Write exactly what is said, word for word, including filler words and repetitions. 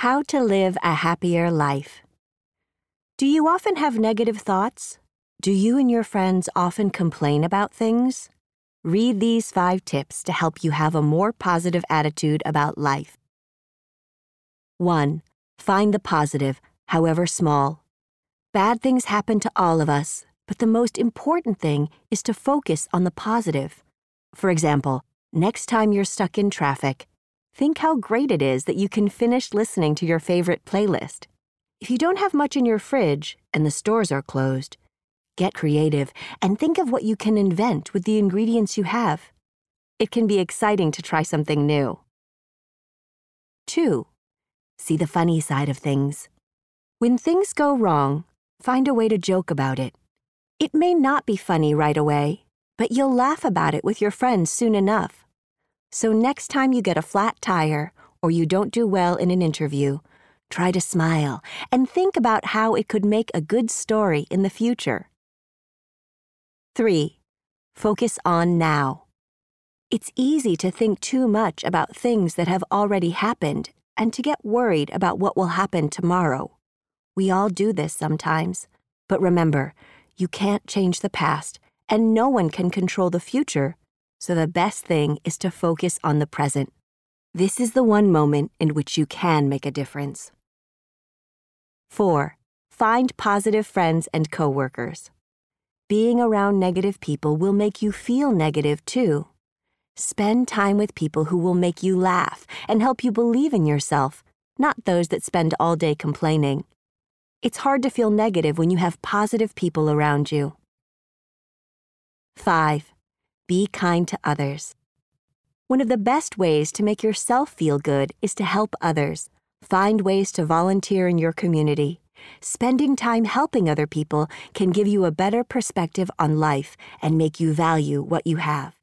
How to live a happier life. Do you often have negative thoughts? Do you and your friends often complain about things? Read these five tips to help you have a more positive attitude about life. one. Find the positive, however small. Bad things happen to all of us, but the most important thing is to focus on the positive. For example, next time you're stuck in traffic, think how great it is that you can finish listening to your favorite playlist. If you don't have much in your fridge and the stores are closed, get creative and think of what you can invent with the ingredients you have. It can be exciting to try something new. two. See the funny side of things. When things go wrong, find a way to joke about it. It may not be funny right away, but you'll laugh about it with your friends soon enough. So next time you get a flat tire or you don't do well in an interview, try to smile and think about how it could make a good story in the future. three. Focus on now. It's easy to think too much about things that have already happened and to get worried about what will happen tomorrow. We all do this sometimes, but remember, you can't change the past and no one can control the future, so the best thing is to focus on the present. This is the one moment in which you can make a difference. four. Find positive friends and coworkers. Being around negative people will make you feel negative too. Spend time with people who will make you laugh and help you believe in yourself, not those that spend all day complaining. It's hard to feel negative when you have positive people around you. five. Be kind to others. One of the best ways to make yourself feel good is to help others. Find ways to volunteer in your community. Spending time helping other people can give you a better perspective on life and make you value what you have.